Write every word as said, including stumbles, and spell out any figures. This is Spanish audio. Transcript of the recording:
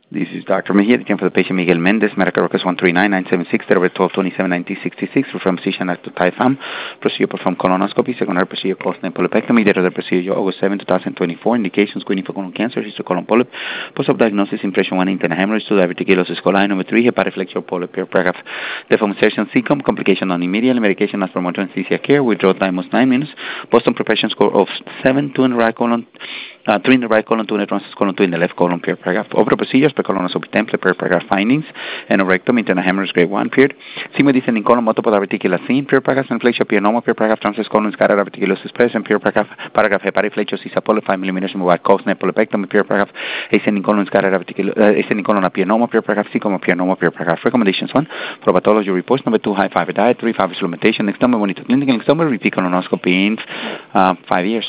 This is Doctor Mejia, the for the patient Miguel Mendez, medical records one three nine nine seven six, date of twelve twenty-seven nineteen sixty-six, referring physician at Taifam, procedure performed colonoscopy, secondary procedure costing polypectomy, date of the procedure August seventh, twenty twenty-four, indications screening for colon cancer, history colon polyp, post-op diagnosis, impression one, internal hemorrhage, two, diverticulosis coli, number three, hepatoflexural polyp, paragraph, deformation, C C O M, complication non immediate, medication as per motor anesthesia care, withdrawal time was nine minutes, Boston preparation score of seven, two in the right colon, Uh, three in the right colon, two in the transverse colon, two in the left colon, period, paragraph. Over procedures, per colonoscopy template, per paragraph findings, anorectomy, internal hemorrhage, grade one, period. Sigma descending colon, multiple diverticular scene, period, paragraph, inflection, pianoma, period, paragraph, transverse colon, scatter, diverticulosis present, period, paragraph, paragraph, hepatiflexiosis, apollo, five millimeters, mobile, cause, polypectomy, period, paragraph, ascending colon, scatter, diverticulosis, uh, ascending colon, a pianoma, period, paragraph, C, comma, pianoma, period, paragraph. Recommendations, one, probatology reports, number two, high fiber diet, three, fiber supplementation, next number, monitor clinical, next number, repeat colonoscopy in uh, five years.